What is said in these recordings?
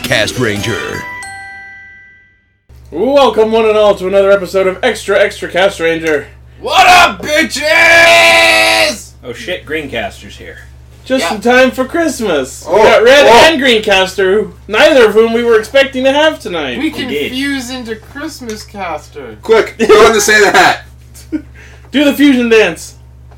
Cast Ranger. Welcome one and all to another episode of Extra Cast Ranger. What up, bitches? Oh shit, Greencaster's here. Just in time for Christmas. Oh, We got Red and Greencaster, neither of whom we were expecting to have tonight. We can fuse into Christmas Caster. Quick, go on the Santa hat. Do the fusion dance.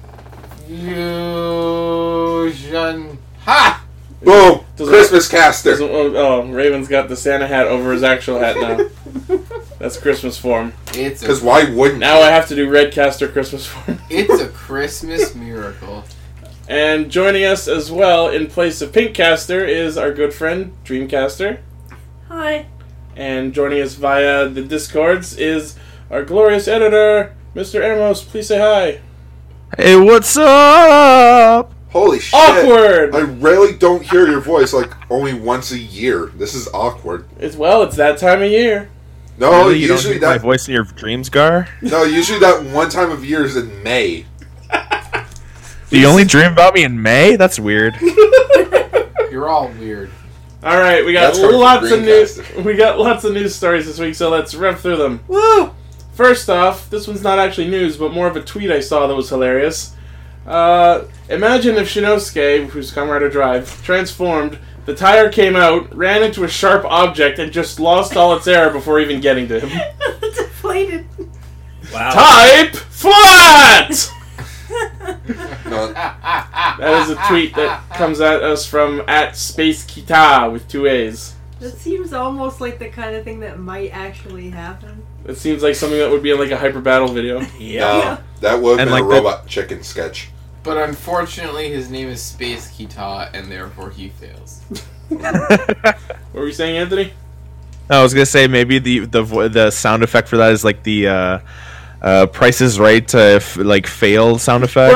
Fusion. Ha! Boom. Doesn't- Christmas caster. Oh, Raven's got the Santa hat over his actual hat now. That's Christmas form. Because why wouldn't Now I have to do Redcaster Christmas form. It's a Christmas miracle. And joining us as well in place of Pinkcaster is our good friend Dreamcaster. Hi. And joining us via the Discords is our glorious editor, Mr. Amos. Please say hi. Hey, what's up? Holy shit. Awkward! I rarely don't hear your voice, like, only once a year. This is awkward. It's that time of year. No, Really? You don't usually hear my that... voice in your dreams, Gar? No, usually that one time of year is in May. Do you only dream about me in May? That's weird. You're all weird. All right, we got That's coming from lots of news. Greencaster. We got lots of news stories this week, so let's rev through them. Woo! First off, this one's not actually news, but more of a tweet I saw that was hilarious. Imagine if Shinosuke, who's Kamen Rider Drive, transformed, the tire came out, ran into a sharp object, and just lost all its air before even getting to him. Deflated. Wow. Type flat! No, That is a tweet that comes at us from @SpaceKita with 2 A's. That seems almost like the kind of thing that might actually happen. It seems like something that would be in like a hyper battle video. Yeah. that would have And been a like that- robot chicken sketch. But unfortunately, his name is Space Kita, and therefore he fails. What were you saying, Anthony? I was gonna say maybe the sound effect for that is like the Price is Right like failed sound effect.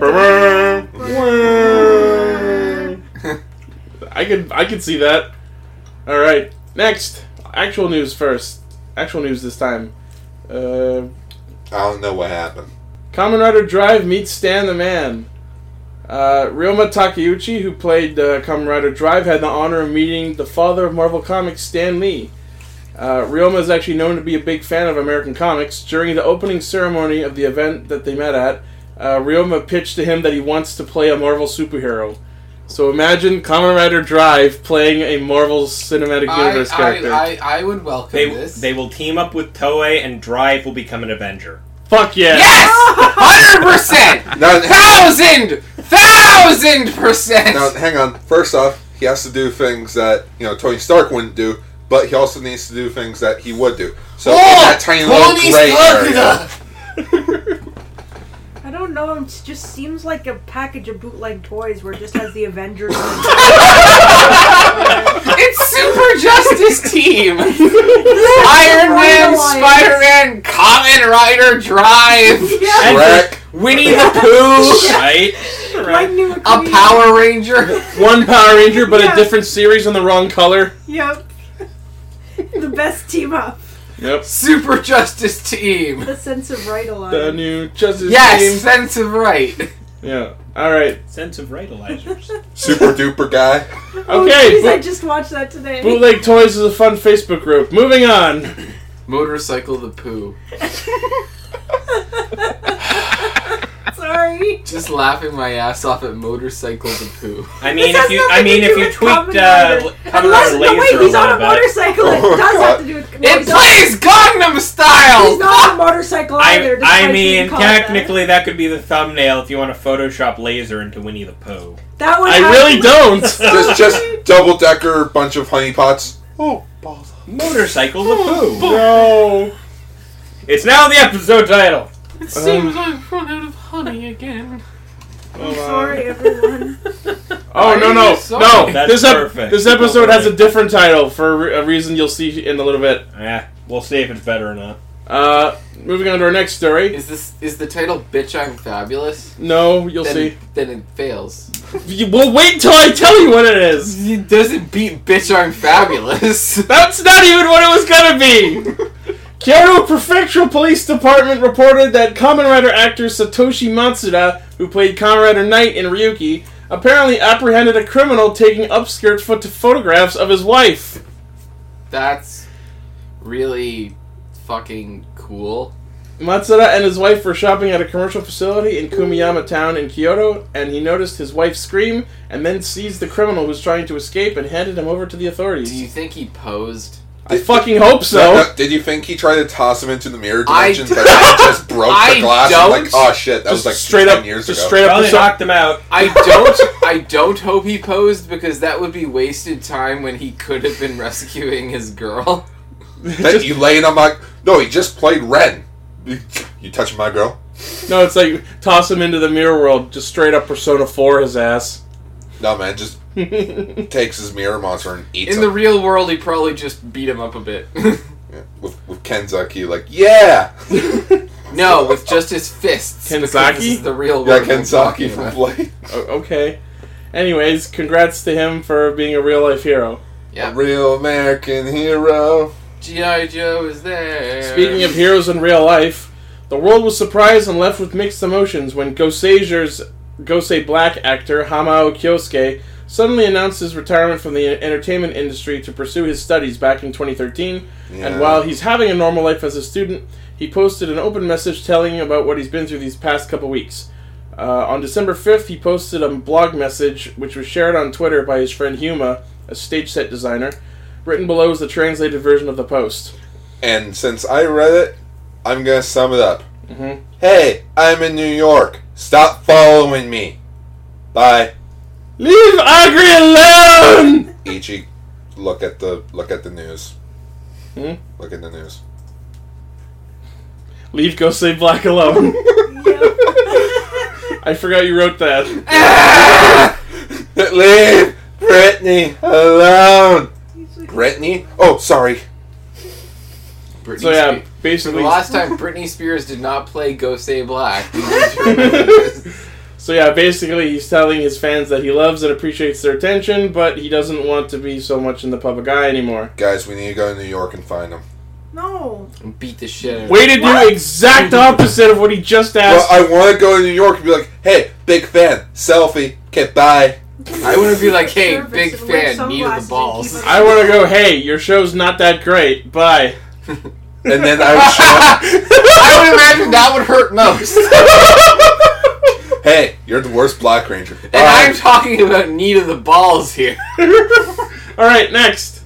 I could see that. All right, next actual news first. Actual news this time. I don't know what happened. Kamen Rider Drive meets Stan the Man. Ryoma Takeuchi, who played Kamen Rider Drive, had the honor of meeting the father of Marvel Comics, Stan Lee. Ryoma is actually known to be a big fan of American comics. During the opening ceremony of the event that they met at, Ryoma pitched to him that he wants to play a Marvel superhero. So imagine Kamen Rider Drive playing a Marvel Cinematic Universe character. I would welcome this. They will team up with Toei, and Drive will become an Avenger. Fuck yeah! Yes! 100%! Now, 1,000%! now, hang on. First off, he has to do things that, Tony Stark wouldn't do, but he also needs to do things that he would do. So, in that tiny little Tony gray Stark! area. I don't know, it just seems like a package of bootleg toys where it just has the Avengers. It's Super Justice Team! Iron Man, Alliance. Spider-Man, Kamen Rider Drive, Shrek. Winnie the Pooh, Right? Lightning a McQueen. Power Ranger. One Power Ranger, but Yeah. a different series in the wrong color. Yep. The best team up. Yep. Super Justice Team. The sense of right The alive. new Justice Yes, Team. sense of right. Yeah. Alright. Sense of Rightalizers. Super duper guy. Oh, Okay. geez, I just watched that today. Bootleg Toys is a fun Facebook group. Moving on. Motorcycle the Pooh. Sorry. Just laughing my ass off at Motorcycle the Pooh. I mean, This has nothing to do if you with tweaked Kamen Rider. Kamen Unless, Rider no, wait, Laser he's a on a little bit. motorcycle. It Oh, does God. have to do with It plays Gangnam Style! He's not on a motorcycle either. I despite mean, being called that. technically that could be the thumbnail if you want to Photoshop Laser into Winnie the Pooh. That would I have really don't. just double-decker, bunch of honeypots. Oh, balls. Motorcycle the Pooh. No. It's now the episode title. It seems I've run out of honey again. I'm sorry, everyone. Oh, no, no. Sorry. No. That's perfect. This episode has a different title for a reason you'll see in a little bit. Yeah, we'll see if it's better or not. Moving on to our next story. Is the title Bitch I'm Fabulous? No, you'll Then, see. then it fails. Well, wait till I tell you what it is. It doesn't beat Bitch I'm Fabulous. That's not even what it was gonna be. Kyoto Prefectural Police Department reported that Kamen Rider actor Satoshi Matsuda, who played Kamen Rider Knight in Ryuki, apparently apprehended a criminal taking upskirt photographs of his wife. That's really fucking cool. Matsuda and his wife were shopping at a commercial facility in Kumiyama Town in Kyoto, and he noticed his wife scream, and then seized the criminal who was trying to escape and handed him over to the authorities. Do you think he posed? I fucking hope so. Did you think he tried to toss him into the mirror I dimension, d- but it just broke I the glass? don't. And like, oh shit, that was like straight 10 up, years just ago. straight up. Probably persona- knocked him out. I don't hope he posed, because that would be wasted time when he could have been rescuing his girl. Then you laying on my... No, he just played Ren. You touching my girl? No, it's like toss him into the mirror world, just straight up Persona 4 his ass. No, man, just takes his mirror monster and eats In him. the real world, he probably just beat him up a bit. Yeah, with Kenzaki, like, yeah! No, with just his fists. because Kenzaki? This is the real Yeah, world. we're Kenzaki talking from about. Blade. Okay. Anyways, congrats to him for being a real life hero. A Yeah. real American hero. G.I. Joe is there. Speaking of heroes in real life, the world was surprised and left with mixed emotions when Gosei Black actor Hamao Kyosuke suddenly announced his retirement from the entertainment industry to pursue his studies back in 2013. Yeah. And while he's having a normal life as a student, he posted an open message telling about what he's been through these past couple weeks. On December 5th, he posted a blog message, which was shared on Twitter by his friend Huma, a stage set designer. Written below is the translated version of the post. And since I read it, I'm gonna sum it up. Mm-hmm. Hey, I'm in New York. Stop following me. Bye. Leave Agri alone! Ichi, look at the news. Hmm? Look at the news. Leave Gosei Black alone. I forgot you wrote that. Leave Britney alone. Britney? Oh, sorry. Britney So yeah, Spears. The basically... last time Britney Spears did not play Gosei Black. We need to remember this. So yeah, basically he's telling his fans that he loves and appreciates their attention, but he doesn't want to be so much in the public eye anymore. Guys, we need to go to New York and find him. No. And beat the shit out of Way to do What? exact opposite of what he just Well, asked. I want to go to New York and be like, hey, big fan, selfie, okay, bye. I want to be like, hey, Service big and wear fan, knee to sunglasses the and balls. keep it- I want to go, hey, your show's not that great. Bye. And then I would show I would imagine that would hurt most. up, hey, you're the worst Black Ranger. And Bye. I'm talking about knee to the balls here. Alright, next.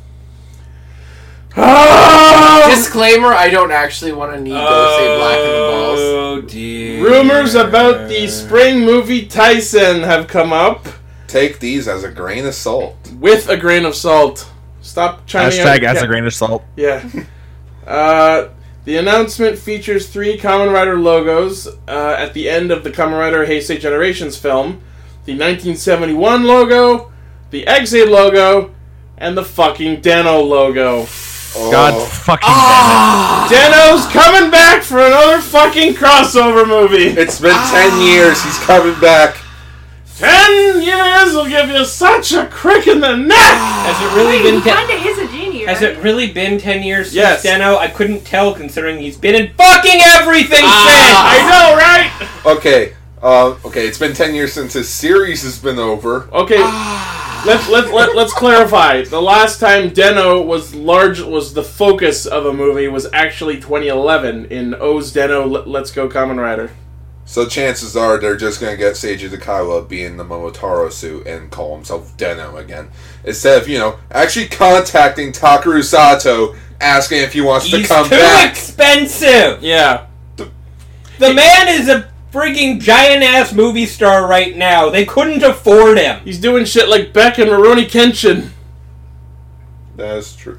Oh! Disclaimer, I don't actually want to knee Gosei Black in the balls. Oh dear. Rumors about the spring movie Tyson have come up Take these as a grain of salt. with a grain of salt. Stop chiming Hashtag out. as a grain of salt. Yeah. The announcement features 3 Kamen Rider logos at the end of the Kamen Rider Heisei Generations film. The 1971 logo, the Eggseed logo, and the fucking Den-O logo. Oh. God fucking Den-O's coming back for another fucking crossover movie. It's been 10 years. He's coming back. 10 years will give you such a crick in the neck! Has it really Wait, been he 10? kinda is a genie, Has right? it really been 10 years Yes. since Den-O? I couldn't tell considering he's been in fucking everything since. I know, right? Okay, okay, it's been 10 years since his series has been over. Okay, let's clarify. The last time Den-O was the focus of a movie was actually 2011 in O's Den-O Let's Go Kamen Rider. So chances are they're just going to get Seiji Takawa be in the Momotaro suit and call himself Den-O again. Instead of, actually contacting Takeru Sato, asking if he wants He's to come too back. expensive. Yeah. The man is a frigging giant ass movie star right now. They couldn't afford him. He's doing shit like Beck and Rurouni Kenshin. That is true.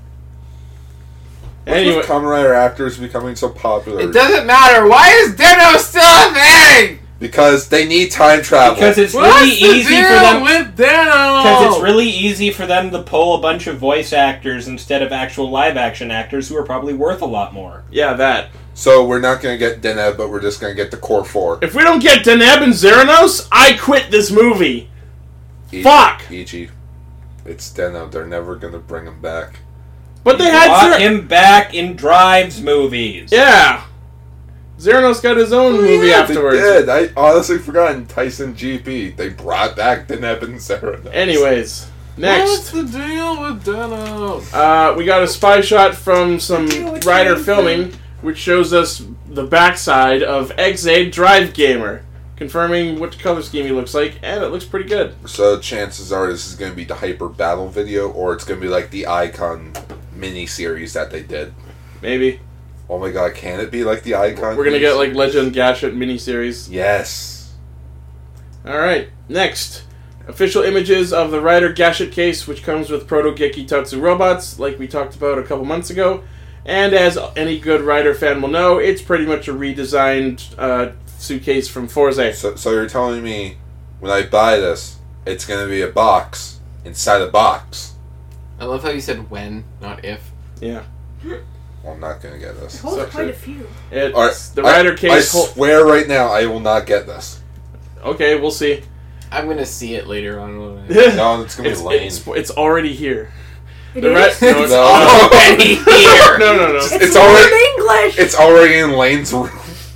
Anyway, With Kamen Rider actors becoming so popular? It doesn't matter. Why is Den-O still a thing? Because they need time travel. Because it's What's really the easy deal for them. with Den-O? Because it's really easy for them to pull a bunch of voice actors instead of actual live action actors who are probably worth a lot more. yeah, that. So we're not going to get Deneb, but we're just going to get the core 4. If we don't get Deneb and Zeranos, I quit this movie. Fuck! Ichi. It's Deneb. They're never going to bring him back. But they had Brought him back in Drives movies. Yeah. Zeranos got his own movie afterwards. They did. I honestly forgot in Tyson GP. They brought back Deneb and Sarah. Anyways, Next, What's the deal with Denos? we got a spy shot from some Deal with writer Denos. filming, which shows us the backside of X8 Drive Gamer, confirming what color scheme he looks like, and it looks pretty good. So chances are this is going to be the Hyper Battle video, or it's going to be like the Icon mini-series that they did. Maybe. Oh my god, can it be like the Icon? We're gonna get like Legend Gashet miniseries. Yes. Alright, next. Official images of the Rider Gashet case, which comes with Proto Geki Tatsu robots, like we talked about a couple months ago. And as any good Rider fan will know, it's pretty much a redesigned suitcase from Forze. So you're telling me when I buy this, it's going to be a box inside a box? I love how you said when, not if. Yeah. Well, I'm not going to get this. It holds So- quite a few. It's All right, the Rider I case. swear right now I will not get this. Okay, we'll see. I'm gonna see it later on. When I... No, it's going to be lame. It's already here. It The is? no, it's No. Already here! no. It's already- in English! It's already in Lane's room.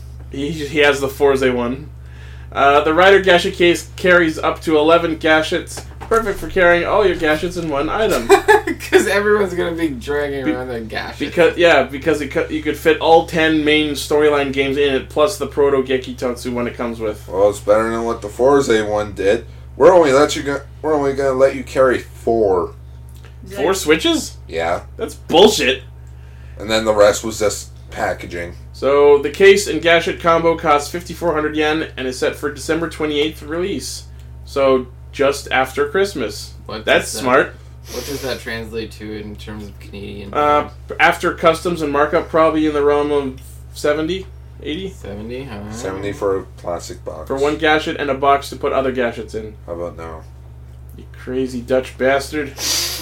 He has the Forze one. The Rider Gashet case carries up to 11 gashets, perfect for carrying all your gashets in one item. Because everyone's gonna be dragging around their gash. Because you could fit all 10 main storyline games in it, plus the Proto Geki Tatsu one it comes with. Well, it's better than what the Forza one did. We're only going to let you carry 4. 4 switches? Yeah. That's bullshit. And then the rest was just packaging. So the case and gashet combo costs 5,400 yen and is set for December 28th release. So just after Christmas. What That's does that- smart. What does that translate to in terms of Canadian? After customs and markup, probably in the realm of 70, 80 70? Huh? 70 for a plastic box. for one gashet and a box to put other gashets in. How about now? You crazy Dutch bastard.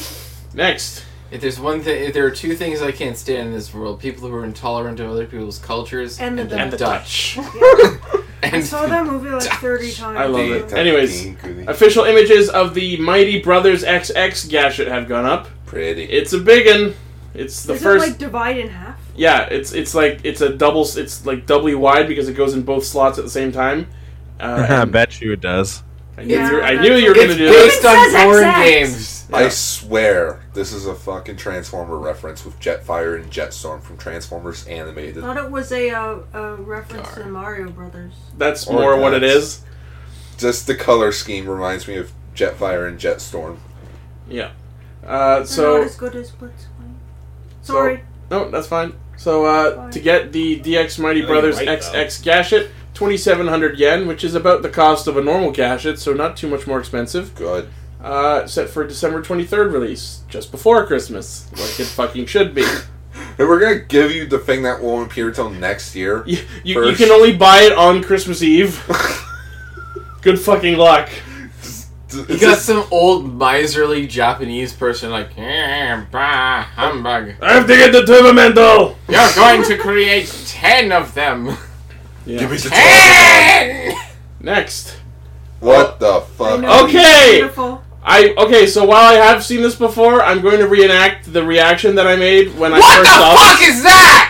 Next. If there's one thing, if there are two things I can't stand in this world: people who are intolerant of other people's cultures, And the And the Dutch. I And saw that movie like 30 times. I love it. Ding, Anyways, ding, ding. official images of the Mighty Brothers XX gashet have gone up. Pretty. It's a big one. It's the Does first. it like divide in half? Yeah, it's like it's a double. It's like doubly wide because it goes in both slots at the same time. I And bet you it does. I knew, Yeah, I knew you were it's gonna do that. based It on says porn XX. games. I swear this is a fucking Transformer reference with Jetfire and Jetstorm from Transformers Animated. I thought it was a reference Gar. to Mario Brothers. That's Or more what it dots. is. Just the color scheme reminds me of Jetfire and Jetstorm. Yeah. They're So not as good as Blitz. Sorry. no, that's fine. So Fine. to get the DX Mighty you're Brothers right, XX gashet, 2,700 yen, which is about the cost of a normal gashet, so not too much more expensive. Good. Set for December 23rd release, just before Christmas, like it fucking should be. And we're gonna give you the thing that won't appear till next year. You First. can only buy it on Christmas Eve. Good fucking luck. You got some old miserly Japanese person like, bah, humbug. I have to get the Turbamental! You're going to create 10 of them. Yeah. Give me the 10! Next. What the I fuck? know, Okay. Wonderful. Okay, so while I have seen this before, I'm going to reenact the reaction that I made when I What first the saw fuck this. is that?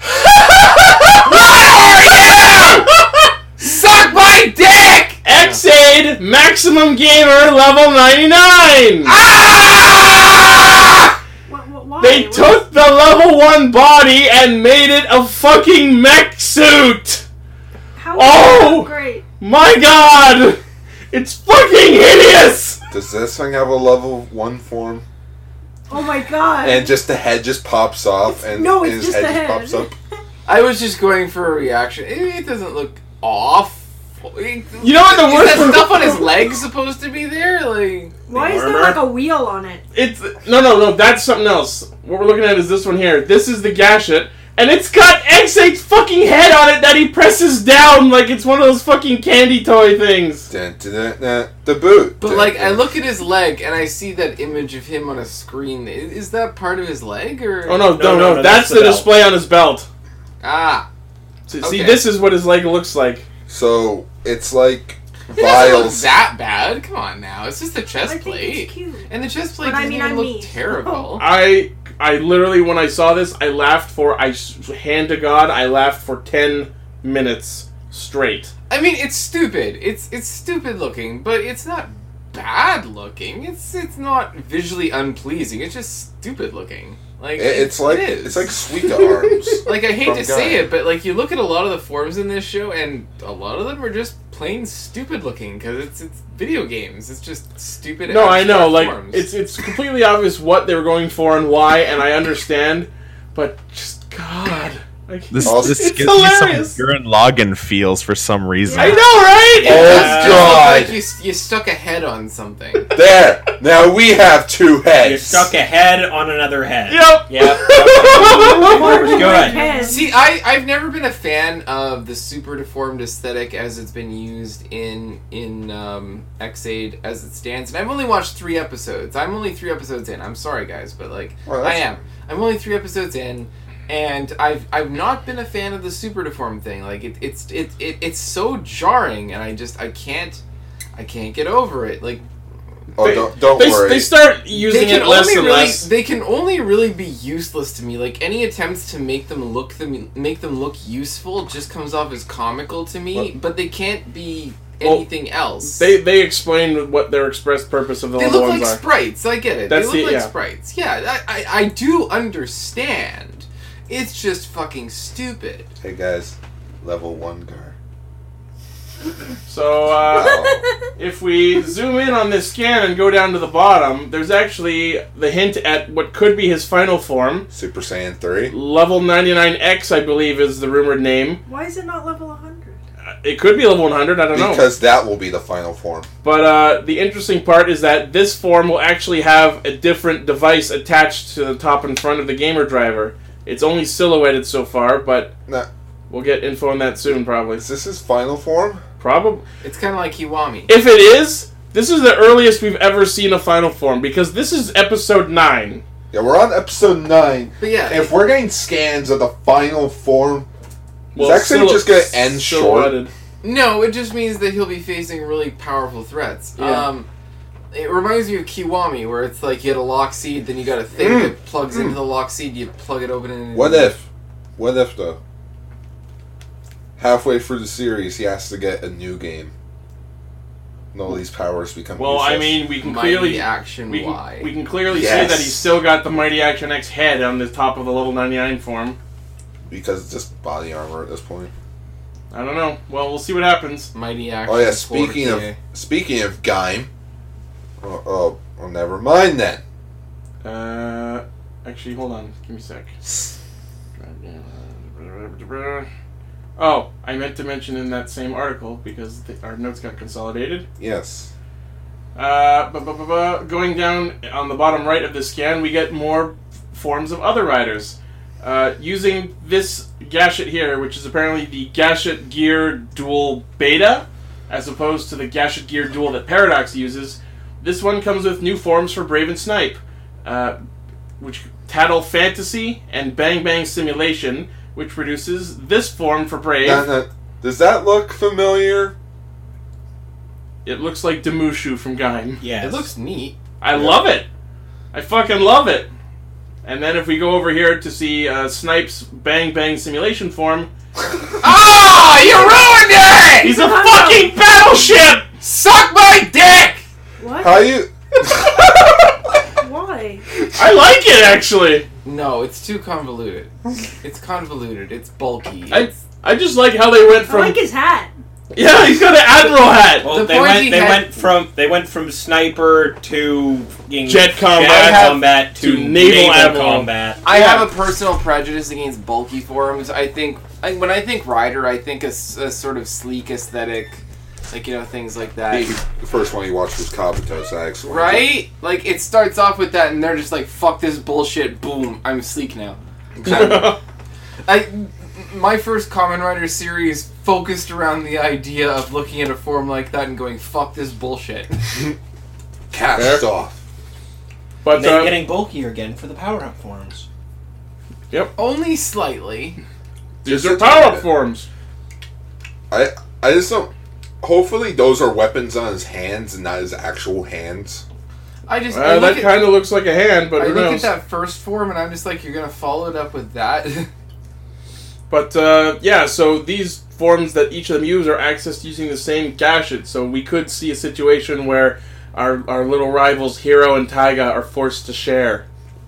What are you? Suck my dick! X-Aid Maximum Gamer level 99! Ah! Why? They took the level 1 body and made it a fucking mech suit! How Oh! great. My god! It's fucking hideous! Does this thing have a level 1 form? Oh my god. And just the head just pops off and, No, and it's his just head the just head. pops up? I was just going for a reaction. It doesn't look off. You know what the Is worst that stuff on his legs supposed to be there? Like, Why is there armor? like a wheel on it? It's no, that's something else. What we're looking at is this one here. This is the gashet, and it's got X8's fucking head on it that he presses down like it's one of those fucking candy toy things. Dun, dun, dun, dun, the boot. but Dun, like, dun. I look at his leg and I see that image of him on a screen. Is that part of his leg or? Oh no, No, that's that's the the belt. display on his belt. Ah, See, Okay. this is what his leg looks like. So, it's like it doesn't look vials. that bad. Come on now, it's just the I chest think plate, it's cute. and the chest plate But I doesn't mean, even I'm look me. terrible. I literally, when I saw this, I laughed for, hand to God, I laughed for 10 minutes straight. I mean, it's stupid. It's stupid looking, but it's not bad looking. It's not visually unpleasing. It's just stupid looking. Like It's like it is. it's like Suika arms. Like, I hate From to say Gaim. it, but like you look at a lot of the forms in this show, and a lot of them are just plain stupid looking because it's video games. It's just stupid. No, I know. abstract Like forms. it's completely obvious what they were going for and why, and I understand. But just God, like, This Also- this it's gives me hilarious. some Gurren Lagann feels for some reason. I know, right? It Oh, does just look God. like you stuck a head on something. There. Now we have two heads. You stuck a head on another head. Yep. Yep. Marvel Go ahead. Head. See, I've never been a fan of the super deformed aesthetic as it's been used in X-Aid as it stands, and I've only watched 3 episodes. I'm only 3 episodes in. I'm sorry, guys, but like Well, I that's- am. I'm only 3 episodes in, and I've not been a fan of the super deformed thing. Like it's so jarring, and I can't get over it. Like Oh, don't they, worry. They start using it less and less. They can only really be useless to me. Like any attempts to make them look useful just comes off as comical to me. What? But they can't be Well, anything else. They explain what their express purpose of the They level look ones like are. sprites. I get it. That's they look the- like yeah. sprites. Yeah, I do understand. It's just fucking stupid. Hey guys, level 1 Gar. So if we zoom in on this scan and go down to the bottom, there's actually the hint at what could be his final form. Super Saiyan 3. Level 99X, I believe, is the rumored name. Why is it not level 100? It could be level 100, I don't know. Because that will be the final form. But the interesting part is that this form will actually have a different device attached to the top and front of the gamer driver. It's only silhouetted so far, but Nah, we'll get info on that soon, probably. is this his final form? Probably. It's kind of like Kiwami. If it is, this is the earliest we've ever seen a final form, because this is episode 9. Yeah, we're on episode 9. But yeah, If we're getting scans of the final form, Well, it's actually just going to end short. silhouetted. no, it just means that he'll be facing really powerful threats. Yeah. It reminds me of Kiwami, where it's like you had a lock seed, then you got a thing that plugs into the lock seed, you plug it open, and What if though? Halfway through the series, he has to get a new game. And all these powers become Well, useless. I mean, we can Mighty clearly Action we Y. can clearly see Yes. that he's still got the Mighty Action X head on the top of the level 99 form. because it's just body armor at this point. I don't know. Well, we'll see what happens. Mighty Action. Oh yeah, 4K. speaking of Gaim. Oh, never mind then. Actually, hold on. Give me a sec. Oh, I meant to mention in that same article, because our notes got consolidated. Yes. Going down on the bottom right of the scan, we get more forms of other riders. Using this Gashet here, which is apparently the Gashet Gear Dual Beta, as opposed to the Gashet Gear Dual that Paradox uses, this one comes with new forms for Brave and Snipe, which Tattle Fantasy and Bang Bang Simulation, which produces this form for Brave. Does that look familiar? It looks like Demushu from Gaim. Yes. It looks neat. I love it. I fucking love it. And then if we go over here to see Snipe's Bang Bang Simulation form, Oh, you ruined it! he's a fucking battleship! Suck my dick! What? How you? Why? I like it, actually. No, it's too convoluted. It's convoluted. It's bulky. I just like how they went I from... like his hat. Yeah, he's got an Admiral hat! Well, The they point went. he They had- went from sniper to fucking Jet combat. I have- combat to to naval, naval admiral. combat. I Yeah. have a personal prejudice against bulky forms. I think when I think rider, I think a sort of sleek aesthetic, like things like that. The first one you watched was Kabuto, so I explained it. Right? Like it starts off with that, and they're just like, "Fuck this bullshit!" Boom, I'm sleek now. My first Kamen Rider series focused around the idea of looking at a form like that and going, "Fuck this bullshit." Cast Fair. off. But, And then getting bulkier again for the power-up forms. Only slightly. these Just are a power-up bit. forms. I just don't. Hopefully, those are weapons on his hands and not his actual hands. I just I That look, kind of looks like a hand, but I who look at knows? that first form, and I'm just like, "You're gonna follow it up with that." But, yeah, so these forms that each of them use are accessed using the same gadget, so we could see a situation where our little rivals Hero and Taiga are forced to share.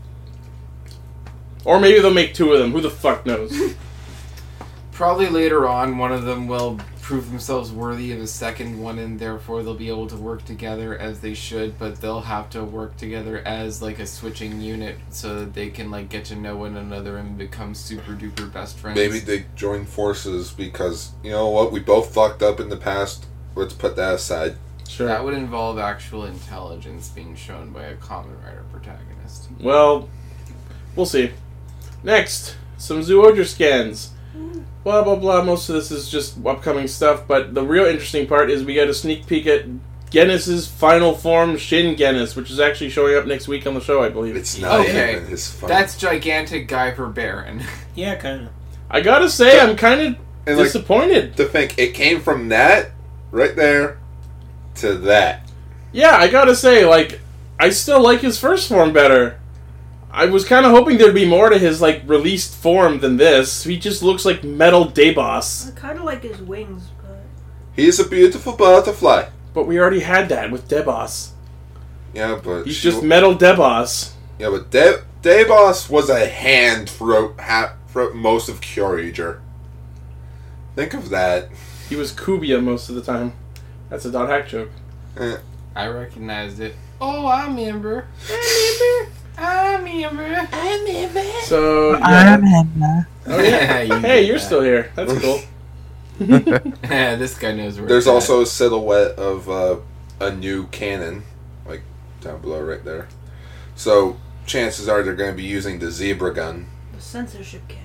Or maybe they'll make two of them. Who the fuck knows? Probably later on, one of them will prove themselves worthy of a second one, and therefore they'll be able to work together as they should, but they'll have to work together as like a switching unit so that they can like get to know one another and become super duper best friends. Maybe they join forces because, you know what, we both fucked up in the past. Let's put that aside. Sure. That would involve actual intelligence being shown by a Kamen Rider protagonist. Well, we'll see. Next, some Zyuohger scans. Blah, blah, blah. Most of this is just upcoming stuff, but the real interesting part is we get a sneak peek at Genis's final form, Shin Genis, which is actually showing up next week on the show, I believe. It's not Okay, even his fun. that's gigantic Guyver Baron. Yeah, kind of. I gotta say, I'm kind of And, like, disappointed. to think it came from that right there to that. Yeah, I gotta say, like, I still like his first form better. I was kind of hoping there'd be more to his, like, released form than this. He just looks like Metal Dayboss. I kind of like his wings, but He's a beautiful butterfly. But we already had that with Deboss. Yeah, but He's just Metal Deboss. yeah, but Dayboss was a hand throughout most of Kyorager. Think of that. He was Kubia most of the time. That's a Dot Hack joke. I recognized it. Oh, I remember. I remember. So, yeah. Oh, yeah. You Hey, did you're that. still here. That's cool. This guy knows where There's it's at. also a silhouette of a new cannon, like down below right there. So chances are they're going to be using the Zebra gun. the censorship kid.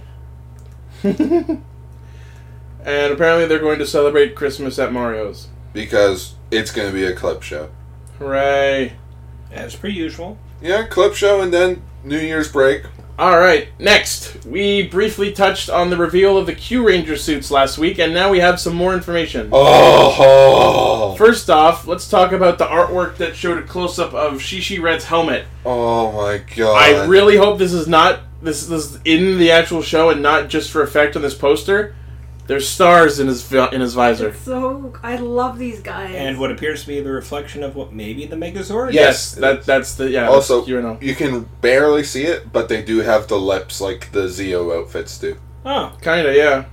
And apparently they're going to celebrate Christmas at Mario's. Because it's going to be a clip show. Hooray. As per usual. Yeah, clip show and then New Year's break. Alright, next. We briefly touched on the reveal of the Q Ranger suits last week, and now we have some more information. Oh, First off, let's talk about the artwork that showed a close-up of Shishi Red's helmet. oh my god. I really hope this is not... This is in the actual show and not just for effect on this poster. There's stars in his visor. It's so I love these guys. And what appears to be the reflection of what maybe the Megazord Yes, Yes, that's the... Yeah, Also, that's UNO. you can barely see it, but they do have the lips like the Zeo outfits do. Oh. Kinda, yeah.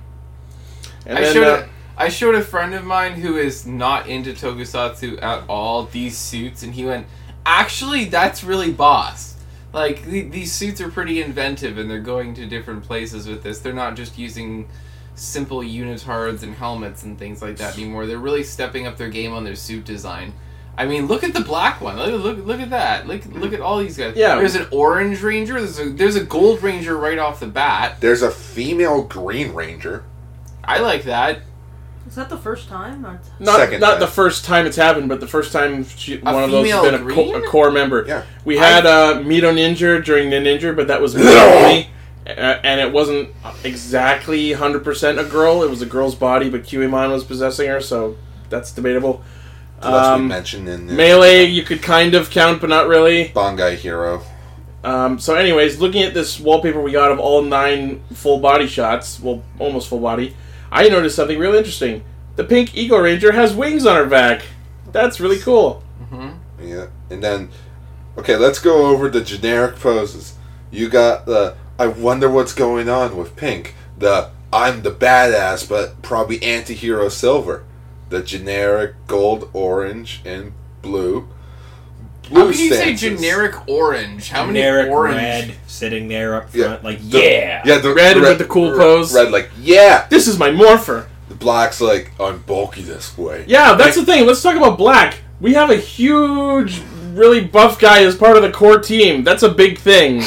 And I showed a friend of mine who is not into tokusatsu at all these suits, and he went, actually, that's really boss. Like, these suits are pretty inventive, and they're going to different places with this. They're not just using simple unitards and helmets and things like that anymore. They're really stepping up their game on their suit design. I mean, look at the black one. Look at that. Look at all these guys. Yeah. There's an orange ranger. There's a gold ranger right off the bat. There's a female Green Ranger. I like that. Is that the first time? Or Not Second not time. the first time it's happened, but the first time one of those has female been green? a core member. Yeah. We had Mito Ninja during the Ninja, but that was mainly, and it wasn't exactly 100% a girl. It was a girl's body, but Kiwimon was possessing her, so that's debatable. Unless we mentioned in the Melee, you could kind of count, but not really. Bangai Hero. So anyways, looking at this wallpaper we got of all 9 full body shots, well, almost full body, I noticed something really interesting. The pink Eagle Ranger has wings on her back. That's really cool. Yeah. And then, okay, let's go over the generic poses. You got the, I wonder what's going on with Pink. The, I'm the badass, but probably anti-hero Silver. The generic gold, orange, and blue. How can you say stances. generic orange? How Generic many orange? red sitting there up Yeah. front, like, The- yeah! Yeah, the Red with the cool pose. Red, like, yeah! This is my morpher. The black's like, I'm bulky this way. Yeah, that's the thing. Let's talk about Black. We have a huge, really buff guy as part of the core team. That's a big thing.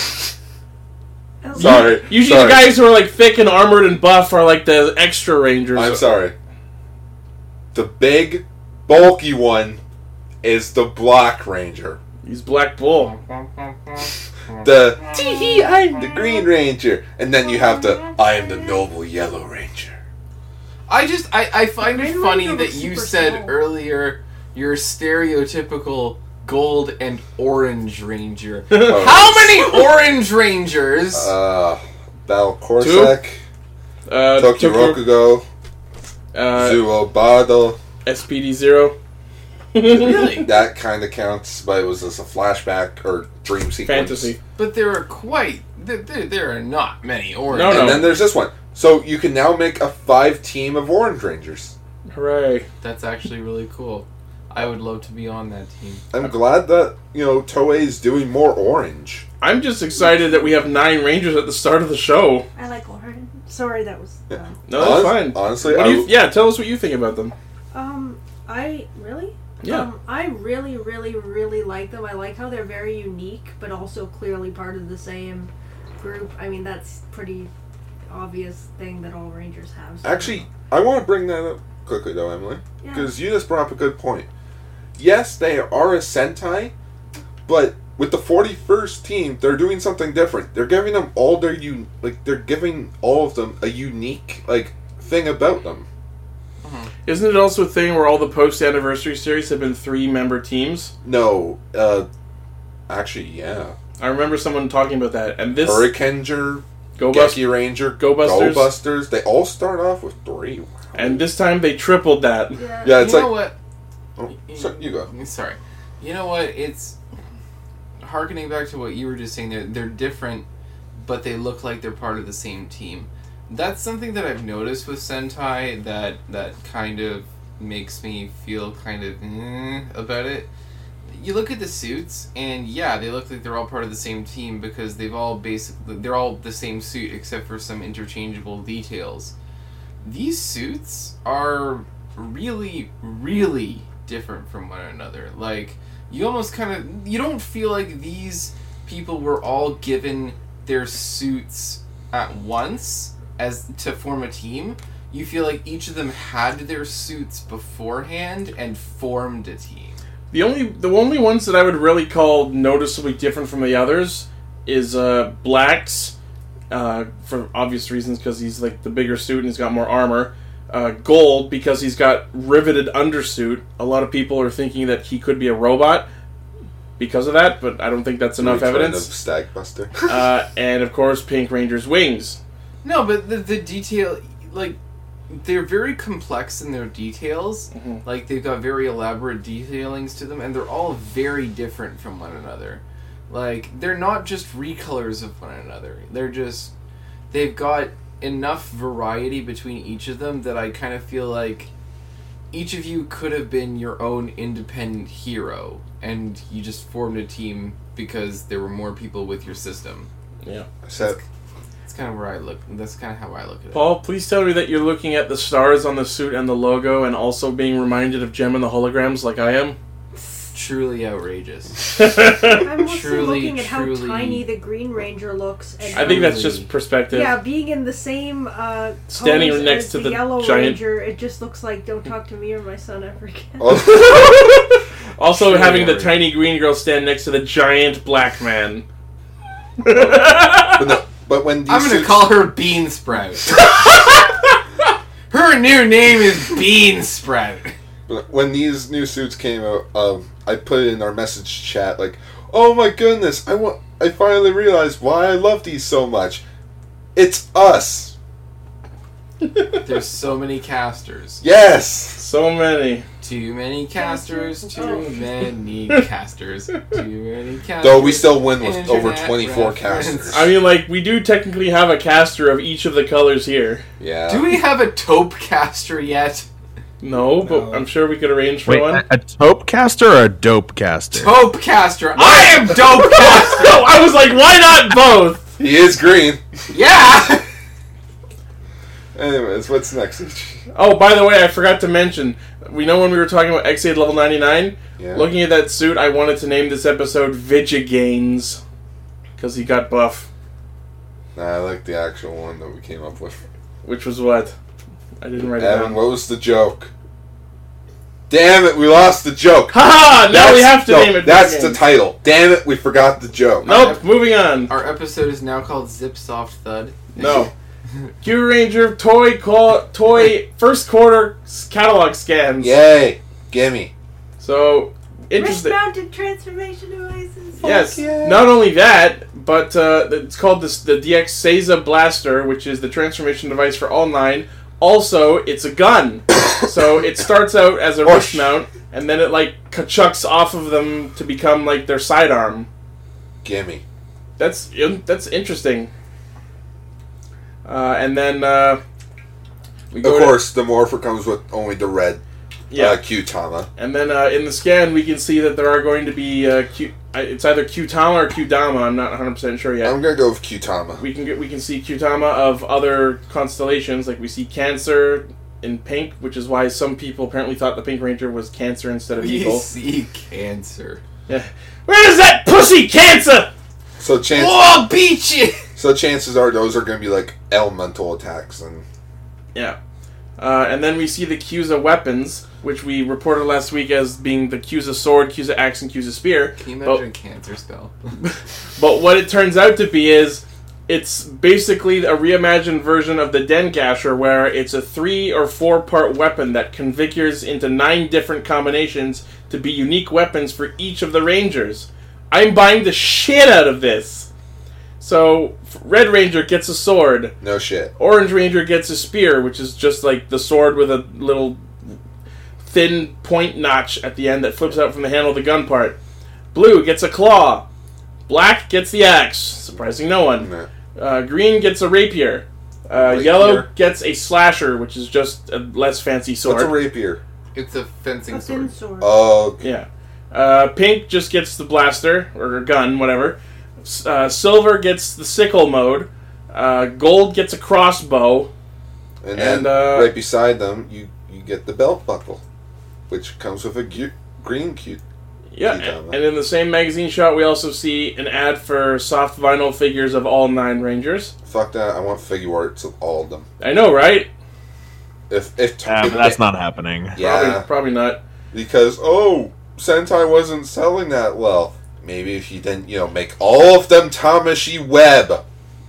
Sorry. Usually sorry. the guys who are like thick and armored and buff are like the extra rangers. I'm sorry. The big, bulky one is the Black Ranger. He's Black Bull. The tee I'm the Green Ranger. And then you have the I am the noble Yellow Ranger. I find it Green funny Ranger that was you super said small. earlier your stereotypical gold and orange ranger. Oh. How many orange rangers? Battle Corsac, Tokyo Rokugo, Zuo Bado, SPD0. Really? That kind of counts, but it was just a flashback or dream sequence. Fantasy. But there are not many orange. No, And then there's this one. So you can now make a 5 team of Orange Rangers. Hooray. That's actually really cool. I would love to be on that team. I'm glad that, Toei's doing more orange. I'm just excited that we have 9 Rangers at the start of the show. I like orange. Sorry, that was. No, that's fine. Honestly, What do you, tell us what you think about them. I really. Yeah. I really, really, really like them. I like how they're very unique, but also clearly part of the same group. I mean, that's pretty obvious thing that all Rangers have. So. Actually, I want to bring that up quickly, though, Emily. Yeah. Because you just brought up a good point. Yes, they are a Sentai, but with the 41st team, they're doing something different. They're giving them all their they're giving all of them a unique thing about them. Isn't it also a thing where all the post-anniversary series have been 3-member teams? No, actually, yeah. I remember someone talking about that. And this... Hurricaneger, Go Bust- Geki Ranger, Go Busters. Go Busters, they all start off with 3. Wow. And this time they tripled that. Yeah. Yeah, it's You know what? Oh, so you go. Sorry. You know what? It's harkening back to what you were just saying. They're different, but they look like they're part of the same team. That's something that I've noticed with Sentai that kind of makes me feel kind of about it. You look at the suits, and yeah, they look like they're all part of the same team because they're all the same suit except for some interchangeable details. These suits are really, really different from one another. Like, you almost you don't feel like these people were all given their suits at once as to form a team. You feel like each of them had their suits beforehand and formed a team. The only ones that I would really call noticeably different from the others is Black's, for obvious reasons because he's like the bigger suit and he's got more armor. Gold because he's got riveted undersuit. A lot of people are thinking that he could be a robot because of that, but I don't think that's enough Return evidence. of Stagbuster. And of course, Pink Ranger's wings. No, but the detail, they're very complex in their details. Mm-hmm. Like, they've got very elaborate detailings to them, and they're all very different from one another. Like, they're not just recolors of one another. They've got enough variety between each of them that I kind of feel like each of you could have been your own independent hero, and you just formed a team because there were more people with your system. Yeah. So, That's kind of where I look. That's kind of how I look at it. Paul, please tell me that you're looking at the stars on the suit and the logo and also being reminded of Gem and the Holograms like I am. Truly outrageous. I'm also Truly, looking at how truly- tiny the Green Ranger looks. And I think how- that's just perspective. Yeah, being in the same Standing colors next as to the Yellow giant- Ranger, it just looks like "Don't talk to me or my son ever again." Also, Truly having the outrageous. tiny green girl stand next to the giant black man. but when these I'm gonna suits- call her Bean Sprout. Her new name is Bean Sprout. when these new suits came out, I put it in our message chat like, "Oh my goodness! I finally realized why I love these so much. It's us." There's so many casters. Yes. So many. Too many casters. Too Oh. many casters. Too many casters. Though we still win with over Internet 24 reference. casters. I mean, like, we do technically have a caster of each of the colors here. Yeah. Do we have a taupe caster yet? No, but I'm sure we could arrange for Wait, one. a taupe caster or a dope caster? Taupe caster. I am dope caster. No, I was like, why not both? He is green. Yeah. Anyways, what's next? Oh, by the way, I forgot to mention, we know when we were talking about X8 level 99, Yeah. looking at that suit, I wanted to name this episode Vigigains, because he got buff. Nah, I like the actual one that we came up with. Which was what? I didn't write it Evan, down. what was the joke? Damn it, we lost the joke. Haha! Now we have to name it That's the Vigigains. title. Damn it, we forgot the joke. Nope, moving on. Our episode is now called Zip Soft Thud. No. Q Ranger toy first quarter catalog scans. Yay. Gimme. So, interesting. Wrist-mounted transformation devices. Yes. yeah. Not only that, but it's called the DX Seiza Blaster, which is the transformation device for all 9. Also, it's a gun. So it starts out as a wrist mount, and then it like chucks off of them to become like their sidearm. Gimme. That's interesting. And then we Of go to- course, the morpher comes with only the red Qtama. And then in the scan, we can see that there are going to be it's either Qtama or Qdama. I'm not 100% sure yet. I'm gonna go with Qtama. We can see Qtama of other constellations, like we see Cancer in pink, which is why some people apparently thought the Pink Ranger was Cancer instead of We Eagle. see Cancer. Yeah. Where's that pussy Cancer? So Whoa, beat you! So chances are those are gonna be like elemental attacks, and Yeah. And then we see the Cusa weapons, which we reported last week as being the Cusa sword, Cusa axe, and Cusa spear. Can you imagine a Cancer spell? But what it turns out to be is it's basically a reimagined version of the Dengasher, where it's a 3 or 4 part weapon that configures into 9 different combinations to be unique weapons for each of the Rangers. I'm buying the shit out of this. So, Red Ranger gets a sword. no shit. Orange Ranger gets a spear, which is just like the sword with a little thin point notch at the end that flips out from the handle of the gun part. Blue gets a claw. Black gets the axe, surprising no one. No. Green gets a rapier. Rapier. Yellow gets a slasher, which is just a less fancy sword. What's a rapier? It's a fencing A thin sword. sword. Oh, Yeah. Pink just gets the blaster, or gun, whatever. Silver gets the sickle mode. Gold gets a crossbow. and then And, right beside them, you get the belt buckle, which comes with a green cute. Yeah, Qtama. and in the same magazine shot, we also see an ad for soft vinyl figures of all 9 Rangers. Fuck that! I want figure arts of all of them. I know, right? If but that's not happening. yeah, Probably not. because Sentai wasn't selling that well. Maybe if you didn't, make all of them Tamashi Web.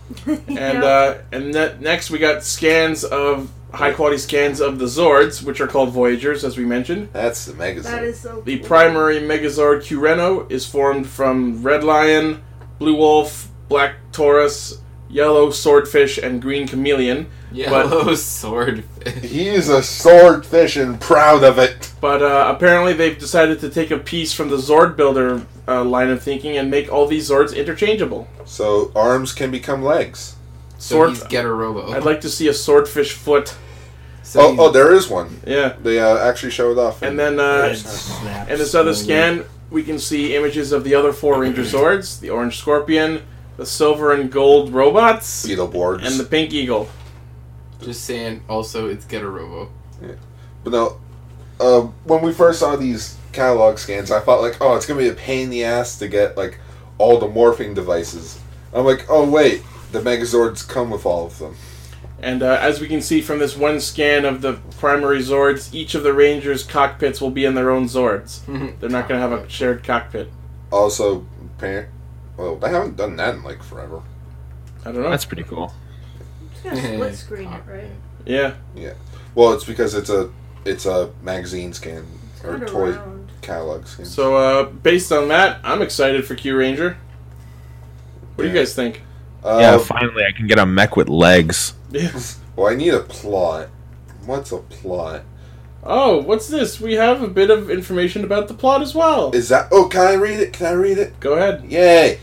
And next we got high quality scans of the Zords, which are called Voyagers, as we mentioned. That's the Megazord. That is so The cool. primary Megazord Kureno is formed from Red Lion, Blue Wolf, Black Taurus, Yellow Swordfish, and Green Chameleon. Yellow swordfish. He is a swordfish and proud of it. But apparently they've decided to take a piece from the Zord Builder line of thinking and make all these Zords interchangeable. So arms can become legs. So he's Getter-Robo. I'd like to see a swordfish foot. So he's- There is one. Yeah. They actually showed off. And then in this other scan, we can see images of the other 4 Ranger Zords, the Orange Scorpion, the Silver and Gold Robots, Beetleborgs. and the Pink Eagle. Just saying, also, it's Getter-Robo. But no, when we first saw these catalog scans, I thought like, it's gonna be a pain in the ass to get like all the morphing devices. I'm like, oh wait, the Megazords come with all of them. And as we can see from this one scan of the primary Zords, each of the Rangers' cockpits will be in their own Zords. They're not going to have a shared cockpit. Also, they haven't done that in like forever. I don't know. That's pretty cool. It's gonna split screen it, right? Yeah. Well, it's because it's a magazine scan or Not toy around. catalog scan. So based on that, I'm excited for Q Ranger. What do you guys think? Yeah, finally I can get a mech with legs. Well, I need a plot. What's a plot? Oh, what's this? We have a bit of information about the plot as well. Is that? Oh, can I read it? Can I read it? Go ahead. Yay!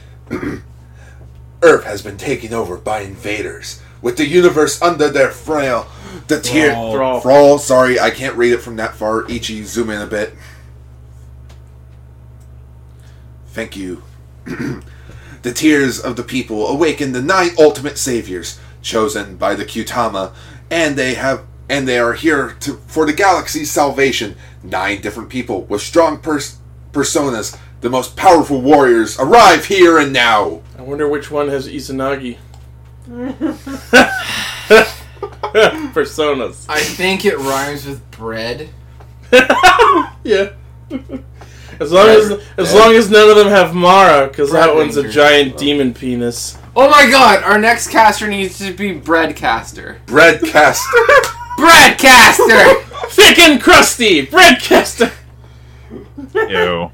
Earth has been taken over by invaders, with the universe under their thrall. The tier Thrall. thrall. Sorry, I can't read it from that far. Ichi, zoom in a bit. Thank you. The tears of the people awaken the 9 ultimate saviors, chosen by the Qtama, and they are here for the galaxy's salvation. 9 different people with strong personas. The most powerful warriors arrive here and now. I wonder which one has Izanagi. Personas. I think it rhymes with bread. Yeah. As long as none of them have Mara, because that Bread one's a Ranger. giant demon penis. Oh my god, our next caster needs to be Breadcaster. Breadcaster. Breadcaster! Thick and crusty, breadcaster. Ew.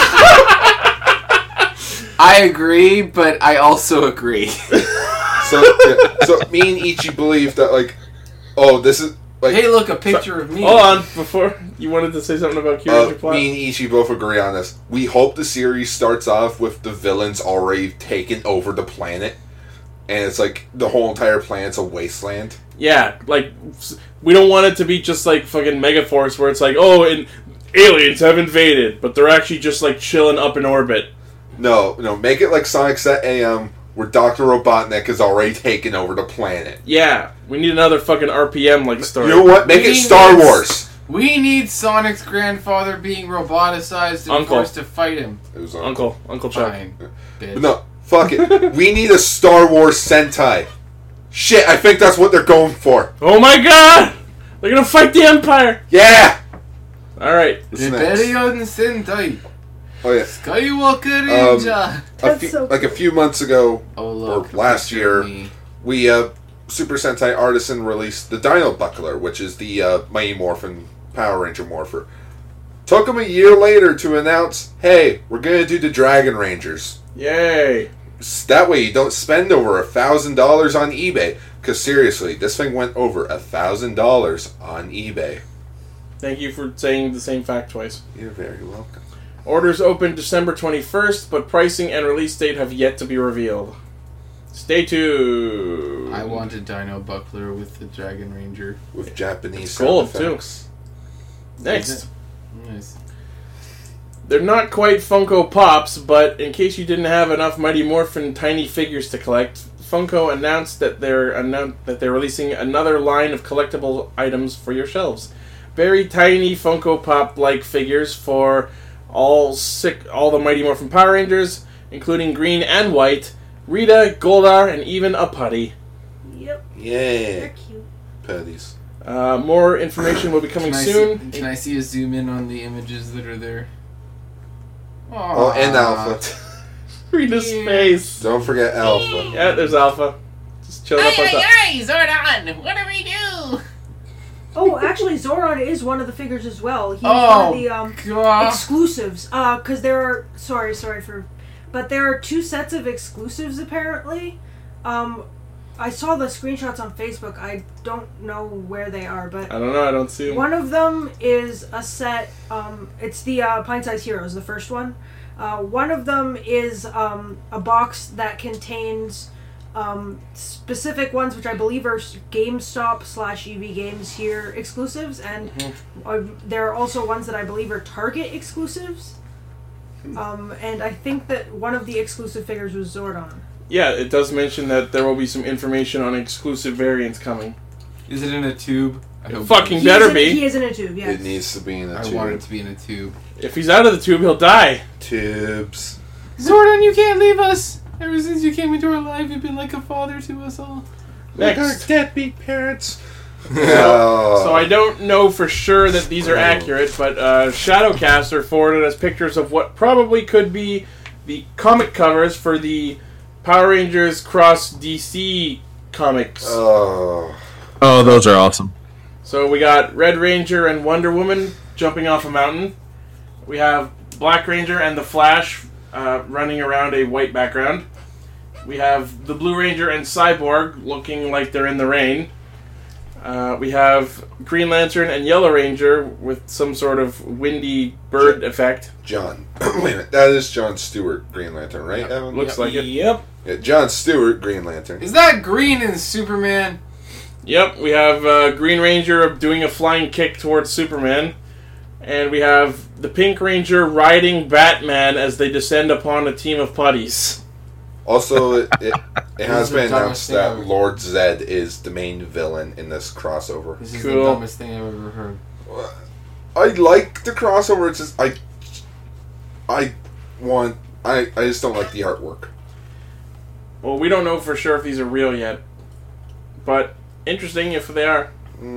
I agree, but I also agree. So me and Ichi believe that Like, Hey, look, a picture of me. Hold on, before you wanted to say something about Kyuranger plot. me and Ichi both agree on this. We hope the series starts off with the villains already taking over the planet, and it's like the whole entire planet's a wasteland. Yeah, like, we don't want it to be just like fucking Megaforce where it's like, oh, and aliens have invaded, but they're actually just like chilling up in orbit. No, make it like Sonic Set AM, where Dr. Robotnik is already taking over the planet. Yeah, we need another fucking RPM like story. You know what? Make it Star Wars. We need Sonic's grandfather being roboticized and Uncle. forced to fight him. It was Uncle Chuck. Fine, But bitch. no, fuck it. We need a Star Wars Sentai. Shit, I think that's what they're going for. Oh my god! They're gonna fight the Empire! Yeah! Alright. What's next? Rebellion Sentai. Oh yeah. Skywalker Ninja. That's so Like a few months ago, Oh, look. or last picture of year, me. we Super Sentai Artisan released the Dino Buckler, which is the Mighty Morphin Power Ranger Morpher. Took them a year later to announce, hey, we're gonna do the Dragon Rangers. Yay. That way you don't spend over $1,000 on eBay. Because seriously, this thing went over $1,000 on eBay. Thank you for saying the same fact twice. You're very welcome. Orders open December 21st, but pricing and release date have yet to be revealed. Stay tuned. I want a Dino Buckler with the Dragon Ranger. With Japanese It's gold, sound effects. Next. Nice. They're not quite Funko Pops, but in case you didn't have enough Mighty Morphin tiny figures to collect, Funko announced that they're releasing another line of collectible items for your shelves. Very tiny Funko Pop-like figures for all the Mighty Morphin Power Rangers, including green and white, Rita, Goldar, and even a Putty. Yep, Yeah. they're cute. Patties. More information will be coming soon. Can I see a zoom in on the images that are there? Oh, and Alpha. Rita's face. Don't forget Alpha. Yeah, there's Alpha. Just chilling up on top. Zordon! What do we do? Oh, actually, Zoran is one of the figures as well. He's Oh, one of the God. exclusives. Because there are sorry for, but there are 2 sets of exclusives apparently. I saw the screenshots on Facebook. I don't know where they are, but I don't know, I don't see him. one of them is a set. It's the Pint-Sized Heroes, the first one. One of them is a box that contains specific ones, which I believe are GameStop / EV Games here exclusives, and there are also ones that I believe are Target exclusives. And I think that one of the exclusive figures was Zordon. Yeah, it does mention that there will be some information on exclusive variants coming. Is it in a tube? I hope Fucking He better is in- be. He is in a tube, yes. It needs to be in a I tube. want it to be in a tube. If he's out of the tube, he'll die. Tubes. Zordon, you can't leave us! Ever since you came into our life, you've been like a father to us all. Like our Next. deadbeat parents. So I don't know for sure that these are accurate, but Shadowcaster forwarded us pictures of what probably could be the comic covers for the Power Rangers Cross DC comics. Oh. Oh, those are awesome. So we got Red Ranger and Wonder Woman jumping off a mountain. We have Black Ranger and the Flash running around a white background. We have the Blue Ranger and Cyborg looking like they're in the rain. We have Green Lantern and Yellow Ranger with some sort of windy bird effect. John. Wait a minute. That is John Stewart, Green Lantern, right, Evan? Looks like it. Yep. Yeah, John Stewart, Green Lantern. Is that green in Superman? Yep, we have Green Ranger doing a flying kick towards Superman. And we have the Pink Ranger riding Batman as they descend upon a team of putties. Also, it has is the been dumbest announced thing that ever. Lord Zed is the main villain in this crossover. This is Cool. the dumbest thing I've ever heard. I like the crossover. It's just I just don't like the artwork. Well, we don't know for sure if these are real yet. But interesting if they are.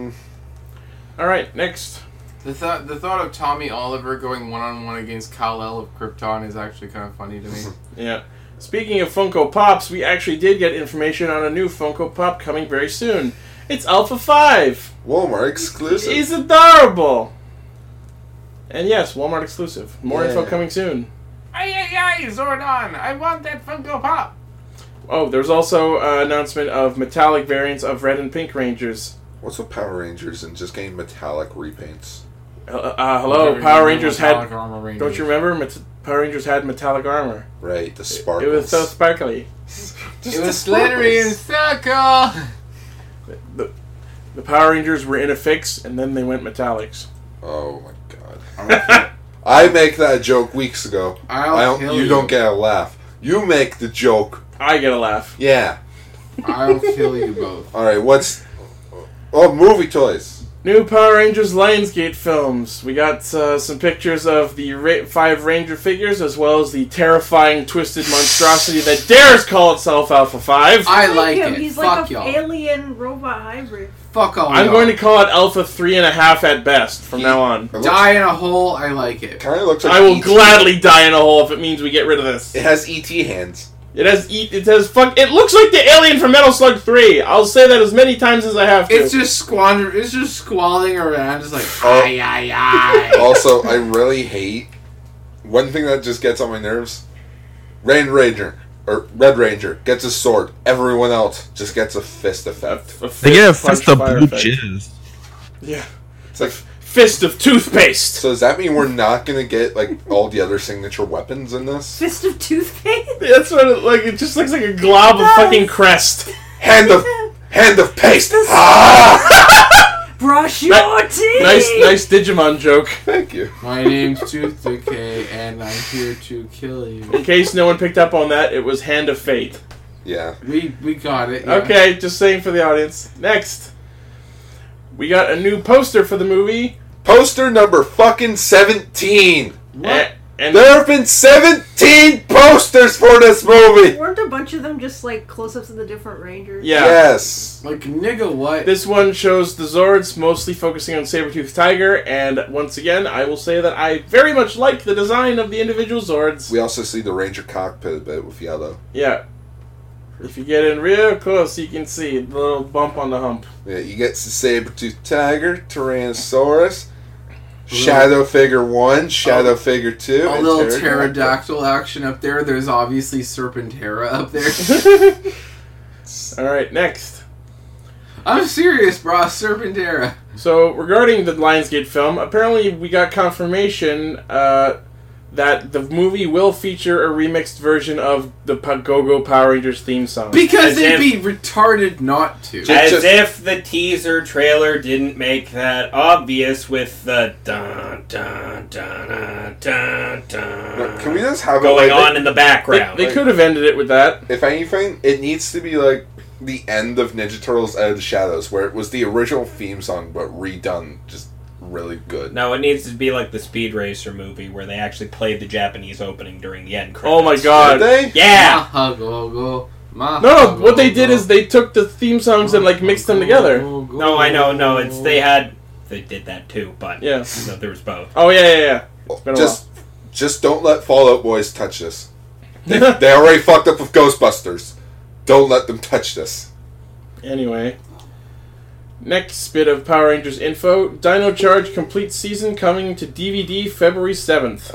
Alright, next. The thought of Tommy Oliver going one-on-one against Kal-El of Krypton is actually kind of funny to me. Yeah. Speaking of Funko Pops, we actually did get information on a new Funko Pop coming very soon. It's Alpha 5. Walmart exclusive. He's adorable. And yes, Walmart exclusive. More info Yeah. coming soon. Ay, Zordon! I want that Funko Pop! Oh, there's also an announcement of metallic variants of Red and Pink Rangers. What's with Power Rangers and just getting metallic repaints? Hello, Power Rangers had. Armor Rangers. Don't you remember? Power Rangers had metallic armor. Right, the It sparkles. was so sparkly. It was glittery and sparkle. The Power Rangers were in a fix, and then they went metallics. Oh my god. I make that joke weeks ago. You don't get a laugh. You make the joke. I get a laugh. Yeah. I'll kill you both. Alright, what's... Oh, movie toys. New Power Rangers Lionsgate films. We got some pictures of the 5 Ranger figures, as well as the terrifying twisted monstrosity that dares call itself Alpha 5. I like him. it. He's Fuck like an y'all. alien robot hybrid. Fuck all I'm y'all. going to call it Alpha 3.5 at best from now on. Die in a hole. I like it. Kind of looks like I will E.T. gladly die in a hole if it means we get rid of this. It has E.T. hands. It it looks like the alien from Metal Slug 3. I'll say that as many times as I have to. It's just squalling around, just like Oh. ay ay ay. Also, I really hate... One thing that just gets on my nerves. Red Ranger gets a sword. Everyone else just gets a fist effect. They get a punch fist of fire blue effect. jizz. Yeah. It's like... Fist of toothpaste. So does that mean we're not gonna get like all the other signature weapons in this? Fist of toothpaste? That's what it just looks like a glob of fucking crest. Hand of paste. Ah! Brush your teeth! Nice Digimon joke. Thank you. My name's Tooth Decay, and I'm here to kill you. In case no one picked up on that, it was Hand of Fate. Yeah. We got it. Yeah. Okay, just saying for the audience. Next. We got a new poster for the movie. Poster number fucking 17. What? And There have been 17 posters for this movie. Weren't a bunch of them just like close-ups of the different Rangers? yeah. Yes. Like nigga, what? This one shows the Zords, mostly focusing on Sabretooth Tiger, and once again, I will say that I very much like the design of the individual Zords. We also see the Ranger cockpit a bit with yellow. Yeah. If you get in real close, you can see the little bump on the hump. Yeah, you get the Sabretooth Tiger, Tyrannosaurus, Shadow Figure 1, Shadow Figure 2, A and little Pterodactyl. pterodactyl action up there. There's obviously Serpentera up there. Alright, next. I'm serious, bro. Serpentera. So, regarding the Lionsgate film, apparently we got confirmation that the movie will feature a remixed version of the Go-Go Power Rangers theme song. Because As they'd if- be retarded not to. As if the teaser trailer didn't make that obvious with the dun dun dun dun dun Can we just have going it like on in the background. They could have ended it with that. If anything, it needs to be like the end of Ninja Turtles Out of the Shadows, where it was the original theme song but redone just really good. No, it needs to be like the Speed Racer movie where they actually played the Japanese opening during the end credits. Oh my god. Did they? Yeah! Go. No, what they did is they took the theme songs and like mixed them together. No, I know, no, it's they did that too, but Yeah. no, there was both. Oh yeah. It's been a Just don't let Fallout Boys touch this. They already fucked up with Ghostbusters. Don't let them touch this. Anyway. Next bit of Power Rangers info. Dino Charge complete season coming to DVD February 7th.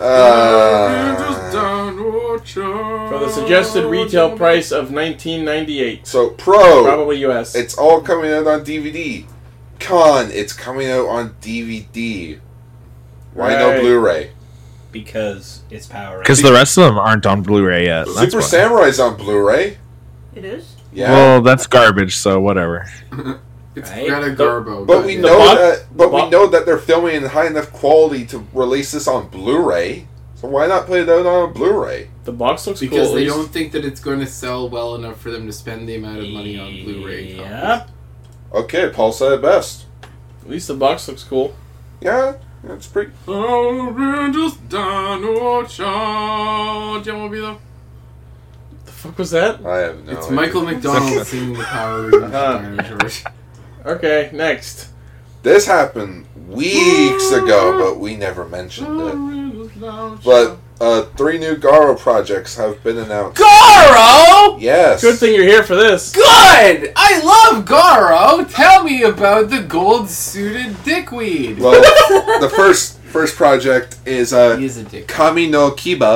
For the suggested retail price of $19.98. So, Pro, Probably US. it's all coming out on DVD. Con, it's coming out on DVD. Why no Right. Blu-ray? Because it's Power Because Rangers. the rest of them aren't on Blu-ray yet. That's Super why. Samurai's on Blu-ray. It is? Yeah. Well, that's garbage. So whatever. It's Right? Greta Garbo. But we the know box- that. But the we bo- know that they're filming in high enough quality to release this on Blu-ray. So why not put it out on Blu-ray? The box looks because cool. they at least. don't think that it's going to sell well enough for them to spend the amount of money on Blu-ray. Yep. Okay, Paul said it best. At least the box looks cool. Yeah, it's pretty. Power Rangers Dino Charge. Automobile. The fuck was that? I have no It's idea. Michael McDonald singing the Power Rangers Dino Charge. Okay, next. This happened weeks ago, but we never mentioned it. But 3 new Garo projects have been announced. Garo! Yes. Good thing you're here for this. Good! I love Garo! Tell me about the gold-suited dickweed. Well, the first project is He is a dick. Kami no Kiba,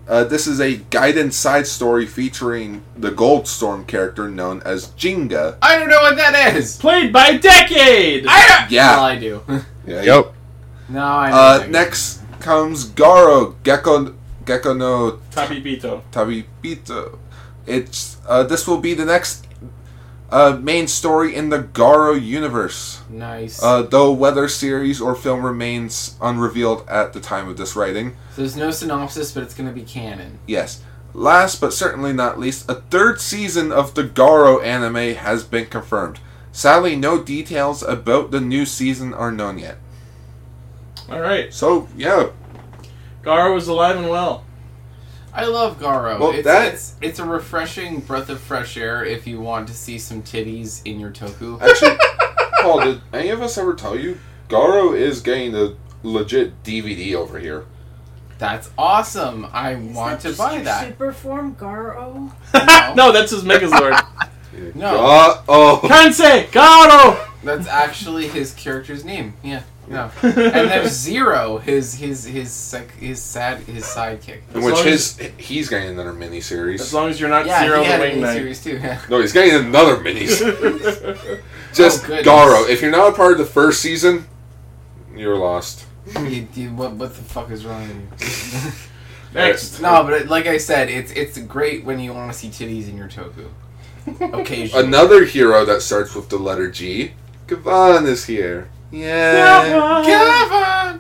This is a guidance side story featuring the Goldstorm character known as Jinga. I don't know what that is. Played by Decade! Yeah. Well, I do. Yeah, Yep. No, I know. next comes Garo, Gecko no Tabibito. Tabibito. It's this will be the next main story in the Garo universe. Nice. Though whether series or film remains unrevealed at the time of this writing. So there's no synopsis, but it's going to be canon. Yes. Last but certainly not least, a third season of the Garo anime has been confirmed. Sadly, no details about the new season are known yet. Alright. So, yeah. Garo is alive and well. I love Garo. Well, It's a refreshing breath of fresh air if you want to see some titties in your toku. Actually, Paul, did any of us ever tell you? Garo is getting a legit DVD over here. That's awesome. I want to buy that. Super form Garo. No, that's his Megazord. No. Kansei! Garo! That's actually his character's name. Yeah. No. And there's Zero, his sidekick. In which he's getting another miniseries. As long as you're not Yeah, Zero he the had a Wing Knight. series too. Yeah. No, he's getting another miniseries. Just goodness. Garo. If you're not a part of the first season, you're lost. What the fuck is wrong with you? Next. No, but like I said, it's great when you want to see titties in your toku. Occasionally. Another hero that starts with the letter G. Gavan is here. Yeah. Gavan!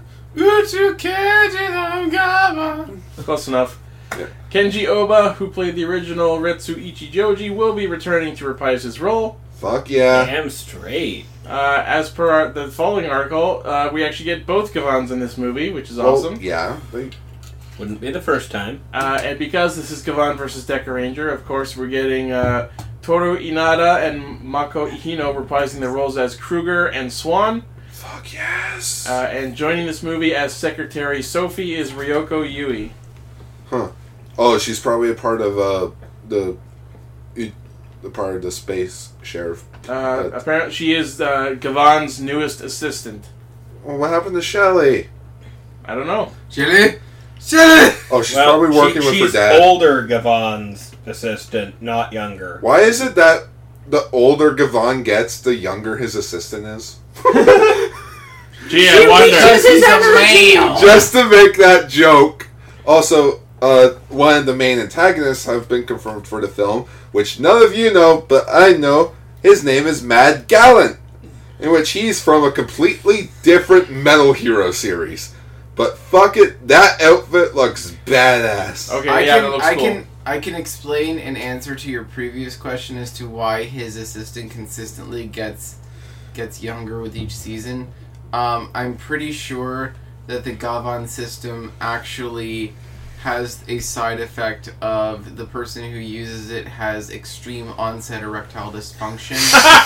Gavan! Close enough. Yeah. Kenji Oba, who played the original Retsu Ichijoji, will be returning to reprise his role. Fuck yeah. Damn straight. As per the following article, we actually get both Gavans in this movie, which is awesome. Yeah. Wouldn't be the first time. And because this is Gavan versus Deca Ranger, of course, we're getting Toru Inada and Mako Ihino reprising their roles as Kruger and Swan. Fuck yes. And joining this movie as Secretary Sophie is Ryoko Yui. Huh. Oh, she's probably a part of the part of the space sheriff. Apparently, she is Gavan's newest assistant. Well, what happened to Shelley? I don't know. Chili? Oh, she's probably working with her she's dad. older Gavan's assistant, not younger. Why is it that the older Gavan gets, the younger his assistant is? Gee, I wonder. He's a male. Just to make that joke. Also, one of the main antagonists have been confirmed for the film, which none of you know, but I know. His name is Mad Gallant, in which he's from a completely different Metal Hero series. But fuck it, that outfit looks badass. Okay, I yeah, can, that looks I cool. can I can explain an answer to your previous question as to why his assistant consistently gets younger with each season. I'm pretty sure that the Gavan system actually has a side effect of the person who uses it has extreme onset erectile dysfunction.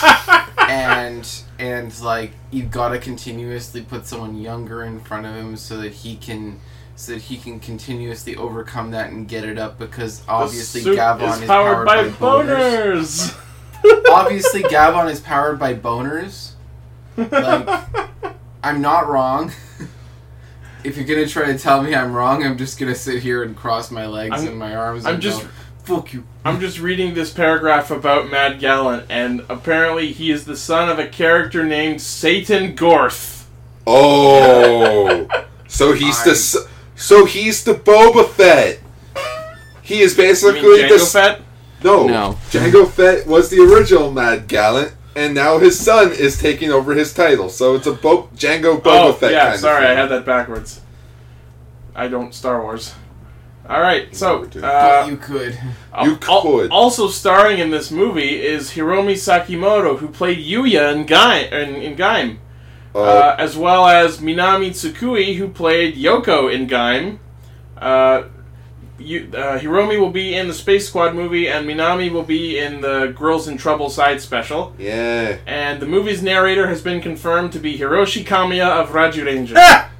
and like you've got to continuously put someone younger in front of him so that he can continuously overcome that and get it up, because obviously Gavan is powered by boners. Obviously Gavan is powered by boners. Like, I'm not wrong. If you're gonna try to tell me I'm wrong, I'm just gonna sit here and cross my legs and my arms and go, fuck you. I'm just reading this paragraph about Mad Gallant, and apparently he is the son of a character named Satan Gorth. Oh, so he's the Boba Fett. He is basically You mean Jango Fett? No, Jango Fett was the original Mad Gallant, and now his son is taking over his title. So it's a Jango Boba Fett yeah, kind of sorry, thing. I had that backwards. I don't Star Wars. Alright, so... But you could. Also starring in this movie is Hiromi Sakimoto, who played Yuya in Gaim. As well as Minami Tsukui, who played Yoko in Gaim. Hiromi will be in the Space Squad movie, and Minami will be in the Girls in Trouble side special. Yeah. And the movie's narrator has been confirmed to be Hiroshi Kamiya of Raju Ranger.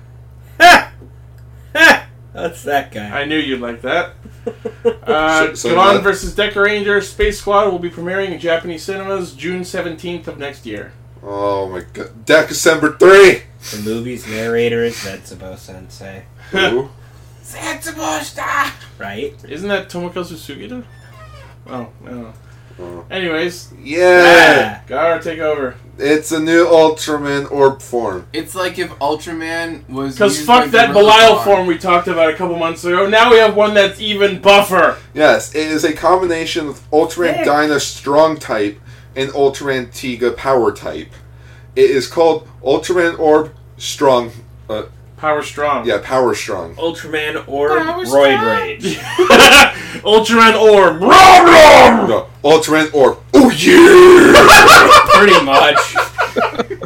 That's that guy. I knew you'd like that. So Gavan vs. Deca Ranger Space Squad will be premiering in Japanese cinemas June 17th of next year. Oh my god. December 3! The movie's narrator is Vetsubo Sensei. Who? Setsubushita! Right? Isn't that Tomoko Sugita? Oh, no. Oh. Anyways, Yeah! Gar, take over. It's a new Ultraman orb form. It's like if Ultraman was. Because used fuck like that the Belial Robotar. form we talked about a couple months ago. Now we have one that's even buffer. Yes, it is a combination of Ultraman Thick. Dyna Strong type and Ultraman Tiga Power type. It is called Ultraman Orb Strong. Power strong. Yeah, Power Strong. Ultraman Orb Power Roid Strong. Rage. Ultraman Orb. Blah, blah. No, Ultraman Orb. Oh yeah! Pretty much.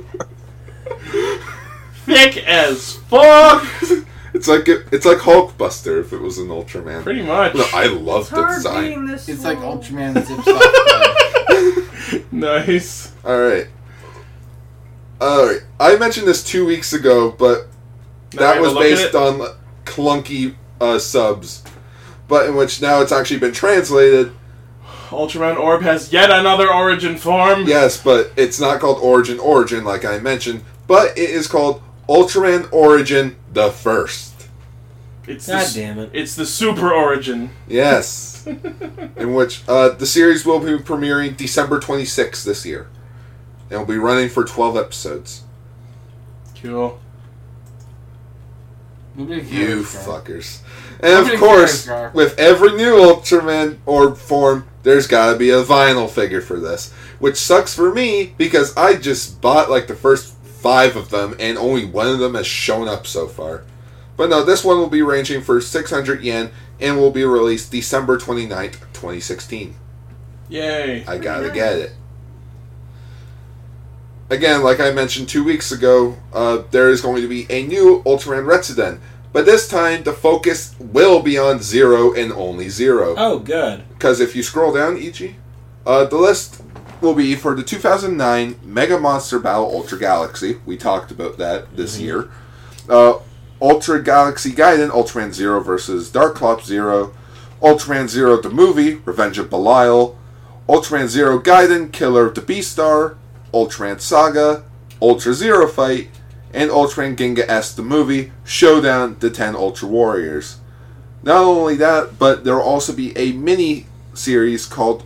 Thick as fuck. It's like Hulkbuster if it was an Ultraman. Pretty much. No, I love It's the hard design. being this It's like small. Ultraman zips off. Nice. Alright. I mentioned this 2 weeks ago, but Now that we was have a look at based it? on clunky subs. But in which now it's actually been translated. Ultraman Orb has yet another origin form. Yes, but it's not called Origin like I mentioned, but it is called Ultraman Origin the First. It's God the, damn it. It's the super origin. Yes. In which the series will be premiering December 26th this year. And will be running for 12 episodes. Cool. Nobody You cares, Gar. fuckers. And of Nobody course, cares, Gar. with every new Ultraman orb form, there's gotta be a vinyl figure for this. Which sucks for me, because I just bought like the first 5 of them, and only one of them has shown up so far. But no, this one will be ranging for 600 yen, and will be released December 29th, 2016. Yay. I gotta get it. Again, like I mentioned 2 weeks ago, there is going to be a new Ultraman Retsuden. But this time, the focus will be on Zero and only Zero. Oh, good. Because if you scroll down, Ichi, the list will be for the 2009 Mega Monster Battle Ultra Galaxy. We talked about that this year. Ultra Galaxy Gaiden, Ultraman Zero vs. Darkclops Zero. Ultraman Zero the movie, Revenge of Belial. Ultraman Zero Gaiden, Killer of the Beastar. Ultraman Saga, Ultra Zero Fight, and Ultraman Ginga S the movie, Showdown the 10 Ultra Warriors. Not only that, but there will also be a mini series called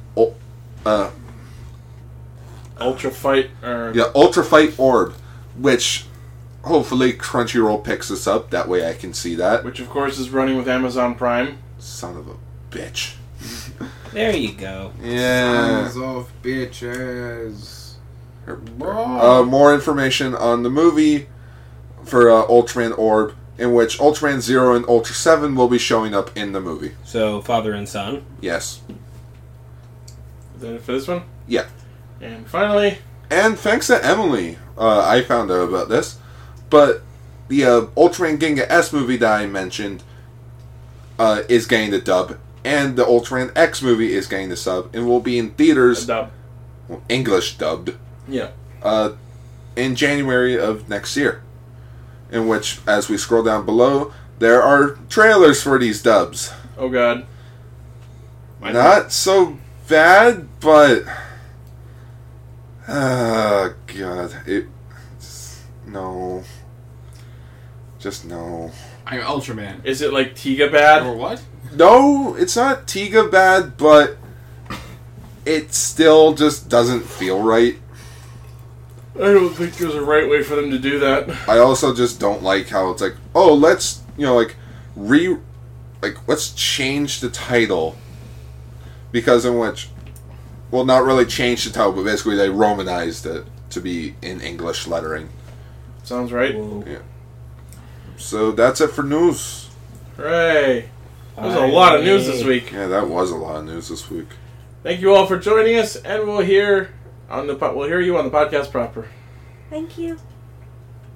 Ultra Fight. Ultra Fight Orb, which hopefully Crunchyroll picks this up. That way I can see that. Which, of course, is running with Amazon Prime. Son of a bitch. There you go. Yeah. Sons of bitches. More information on the movie for Ultraman Orb, in which Ultraman Zero and Ultra 7 will be showing up in the movie. So, father and son. Yes. Is that it for this one? Yeah. And finally, And thanks to Emily, I found out about this, but the Ultraman Ginga S movie that I mentioned is getting the dub, and the Ultraman X movie is getting the sub, and will be in a theaters, dub. English dubbed, Yeah. in January of next year. In which, as we scroll down below, there are trailers for these dubs. Oh, God. Not so bad, but... God. No. Just no. I'm Ultraman. Is it like Tiga bad? Or what? No, it's not Tiga bad, but it still just doesn't feel right. I don't think there's a right way for them to do that. I also just don't like how it's like, oh, let's, let's change the title. Because in which, well, not really change the title, but basically they Romanized it to be in English lettering. Sounds right. Whoa. So that's it for news. Hooray. There's a lot of news this week. Yeah, that was a lot of news this week. Thank you all for joining us, and we'll hear you on the podcast proper. Thank you.